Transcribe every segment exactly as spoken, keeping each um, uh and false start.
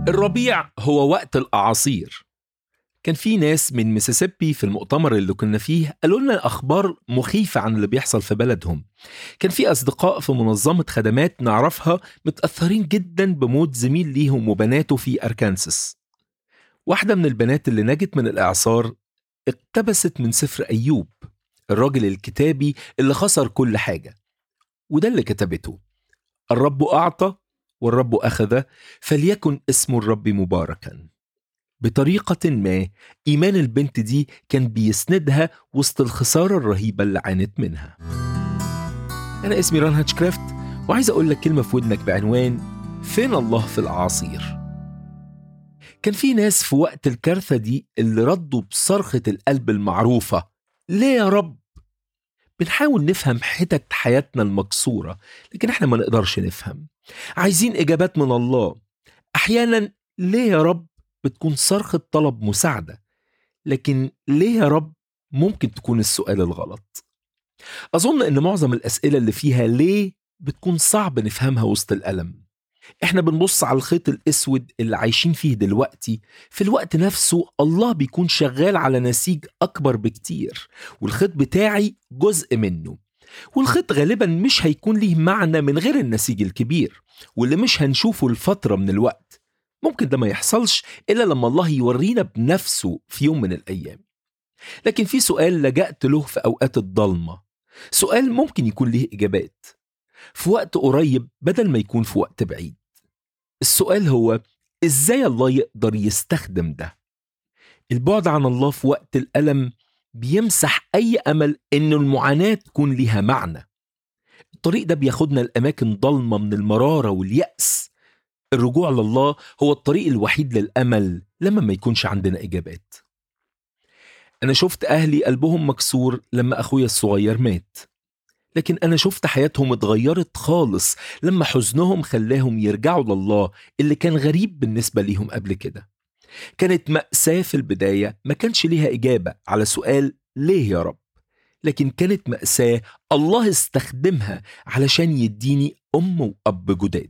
الربيع هو وقت الأعاصير. كان في ناس من ميسيسيبي في المؤتمر اللي كنا فيه قالوا لنا أخبار مخيفة عن اللي بيحصل في بلدهم. كان في أصدقاء في منظمة خدمات نعرفها متأثرين جدا بموت زميل ليهم وبناته في أركانساس. واحدة من البنات اللي نجت من الإعصار اقتبست من سفر أيوب، الراجل الكتابي اللي خسر كل حاجة، وده اللي كتبته: الرب أعطى والرب أخذ، فليكن اسم الرب مباركا. بطريقة ما إيمان البنت دي كان بيسندها وسط الخسارة الرهيبة اللي عانت منها. أنا اسمي ران هاتشكرافت، وعايز أقول لك كلمة في ودنك بعنوان فين الله في الأعاصير. كان في ناس في وقت الكارثة دي اللي ردوا بصرخة القلب المعروفة: ليه يا رب؟ بنحاول نفهم حتت حياتنا المكسورة، لكن احنا ما نقدرش نفهم. عايزين إجابات من الله. أحيانا ليه يا رب بتكون صرخة طلب مساعدة، لكن ليه يا رب ممكن تكون السؤال الغلط. أظن أن معظم الأسئلة اللي فيها ليه بتكون صعب نفهمها وسط الألم. احنا بنبص على الخيط الأسود اللي عايشين فيه دلوقتي، في الوقت نفسه الله بيكون شغال على نسيج أكبر بكتير، والخيط بتاعي جزء منه، والخيط غالبا مش هيكون ليه معنى من غير النسيج الكبير واللي مش هنشوفه لفترة من الوقت. ممكن ده ما يحصلش إلا لما الله يورينا بنفسه في يوم من الأيام. لكن في سؤال لجأت له في أوقات الضلمة، سؤال ممكن يكون له إجابات في وقت قريب بدل ما يكون في وقت بعيد. السؤال هو: إزاي الله يقدر يستخدم ده؟ البعد عن الله في وقت الألم بيمسح أي أمل إنه المعاناة تكون لها معنى. الطريق ده بياخدنا لأماكن ضلمة من المرارة واليأس. الرجوع لله هو الطريق الوحيد للأمل لما ما يكونش عندنا إجابات. أنا شفت أهلي قلبهم مكسور لما أخويا الصغير مات، لكن أنا شفت حياتهم اتغيرت خالص لما حزنهم خلاهم يرجعوا لله اللي كان غريب بالنسبة ليهم قبل كده. كانت مأساة في البداية ما كانش ليها إجابة على سؤال ليه يا رب، لكن كانت مأساة الله استخدمها علشان يديني أم وأب جداد.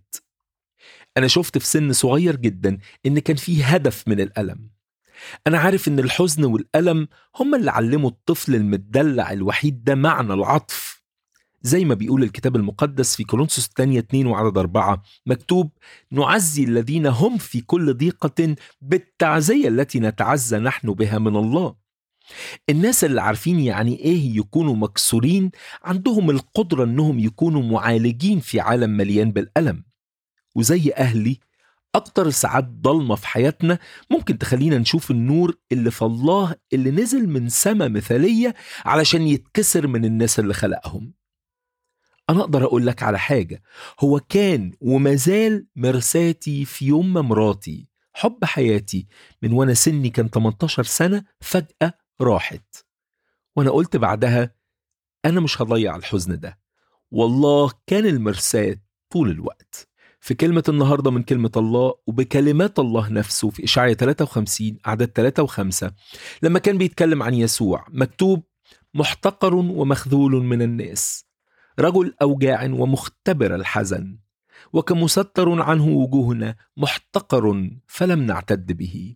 أنا شفت في سن صغير جدا إن كان فيه هدف من الألم. أنا عارف إن الحزن والألم هم اللي علموا الطفل المدلع الوحيد ده معنى العطف. زي ما بيقول الكتاب المقدس في كورنثوس الثانية اتنين وعدد أربعة، مكتوب: نعزي الذين هم في كل ضيقة بالتعزية التي نتعزى نحن بها من الله. الناس اللي عارفين يعني إيه يكونوا مكسورين عندهم القدرة إنهم يكونوا معالجين في عالم مليان بالألم. وزي أهلي، أكتر ساعات ضلمة في حياتنا ممكن تخلينا نشوف النور اللي في الله اللي نزل من سما مثالية علشان يتكسر من الناس اللي خلقهم. أنا أقدر أقول لك على حاجة: هو كان ومازال مرساتي في يوم ما مراتي حب حياتي من وانا سني كان تمنتاشر سنة فجأة راحت، وانا قلت بعدها أنا مش هضيع الحزن ده، والله كان المرساة طول الوقت. في كلمة النهاردة من كلمة الله وبكلمات الله نفسه في إشعياء ثلاثة وخمسين أعداد ثلاثة وخمسة، لما كان بيتكلم عن يسوع مكتوب: محتقر ومخذول من الناس، رجل أوجاع ومختبر الحزن، وكمستر عنه وجوهنا، محتقر فلم نعتد به.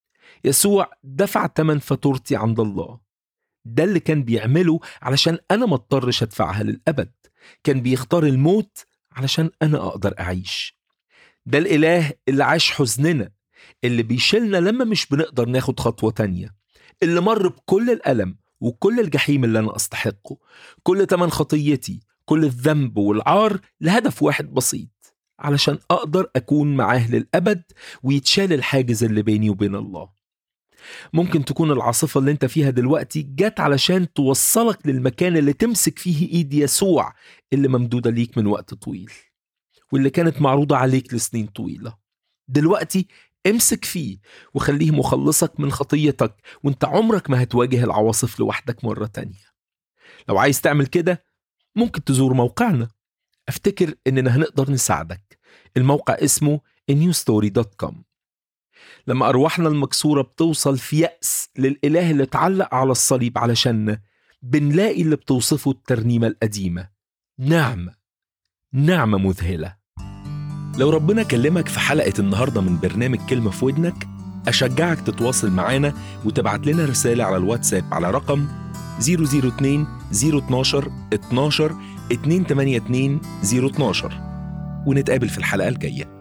يسوع دفع ثمن فاتورتي عند الله. ده اللي كان بيعمله علشان أنا ما اضطرش أدفعها للأبد. كان بيختار الموت علشان أنا أقدر أعيش. ده الإله اللي عاش حزننا، اللي بيشيلنا لما مش بنقدر ناخد خطوة تانية، اللي مر بكل الألم وكل الجحيم اللي أنا أستحقه، كل تمن خطيتي، كل الذنب والعار، لهدف واحد بسيط: علشان أقدر أكون معاه للأبد ويتشال الحاجز اللي بيني وبين الله. ممكن تكون العاصفة اللي انت فيها دلوقتي جات علشان توصلك للمكان اللي تمسك فيه ايد يسوع اللي ممدودة ليك من وقت طويل، واللي كانت معروضة عليك لسنين طويلة. دلوقتي امسك فيه وخليه مخلصك من خطيتك، وانت عمرك ما هتواجه العواصف لوحدك مرة تانية. لو عايز تعمل كده ممكن تزور موقعنا، افتكر اننا هنقدر نساعدك. الموقع اسمه نيو ستوري دوت كوم. لما أرواحنا المكسورة بتوصل في يأس للإله اللي اتعلق على الصليب علشان بنلاقي اللي بتوصفه الترنيمة القديمة: نعمة، نعمة مذهلة. لو ربنا كلمك في حلقة النهاردة من برنامج كلمة في ودنك، أشجعك تتواصل معانا وتبعت لنا رسالة على الواتساب على رقم صفر صفر اتنين صفر اتناشر اتناشر اتنين تمانية اتنين صفر اتناشر، ونتقابل في الحلقة الجاية.